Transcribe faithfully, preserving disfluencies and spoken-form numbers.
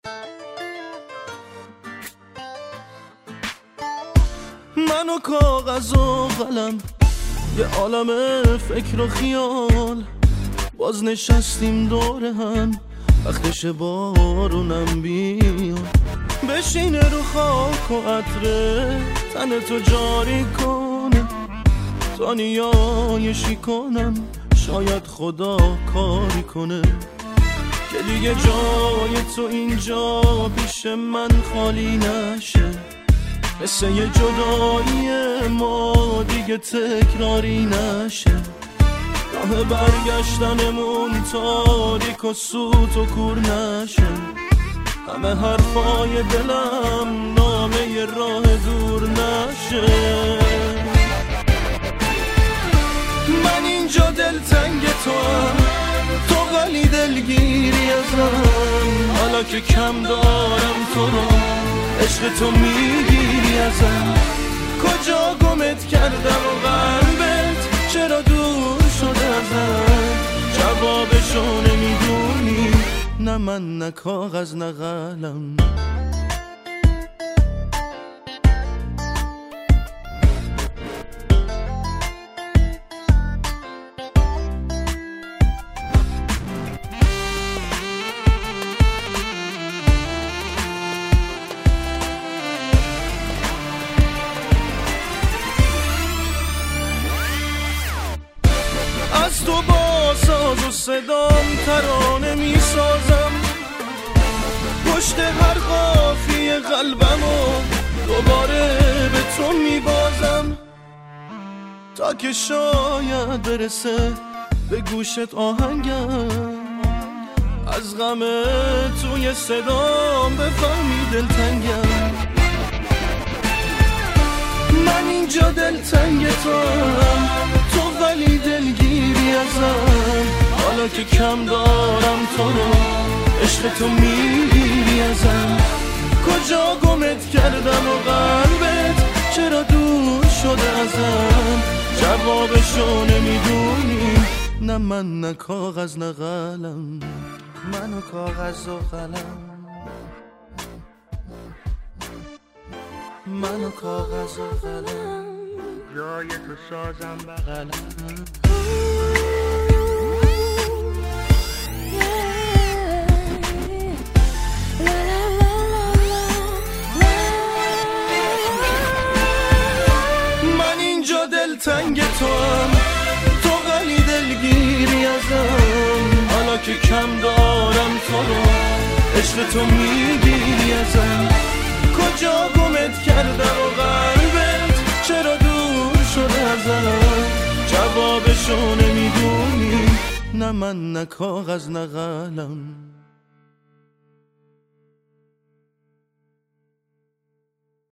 من و کاغذ و قلم، یه عالم فکر و خیال، باز نشستیم دور هم، وقتش بارونم بیاد. بشینه رو خاک و عطره تن تو جاری کنه، تا نیایشی کنم شاید خدا کاری کنه، که دیگه جای تو اینجا پیش من خالی نشه. مثل یه جدایی ما دیگه تکراری نشه، راه برگشتنمون تاریک و سوت و کور نشه. همه حرفای دلم نامه ی راه دور نشه. من اینجا دلتنگ تو هم، تو ولی دلگیری ازم. حالا که کم دارم تو رو، عشق تو میگیری ازم. کجا گمت کردم و قلبت چرا دور شده ازم؟ جوابشو نمیدونی، نه من نه کاغذ نه قلم. از تو با ساز و صدام ترانه می سازم، پشت هر قافیه قلبمو دوباره به تو می بازم، تا که شاید برسه به گوشت آهنگم. از غم توی صدام بفهمی دلتنگم. من اینجا دلتنگ تو هم، تو ولی دلگیری ازم. حالا که کم دارم تو رو، عشق تو میگیری ازم. کجا گمت کردم و قلبت چرا دور شده ازم؟ جوابشو نمیدونی، نه من نه کاغذ نه قلم. من و کاغذ و قلم، من و کاغذ و قلم، جای تو سازم بغلم. من اینجا دلتنگ تو هم، تو ولی دلگیری ازم. حالا که کم دارم تو رو، عشق تو میگیری ازم. کجا گمت کردم و قلبت چرا دور شده ازم؟ جوابشو نمیدونی، نه من نه کاغذ نه قلم.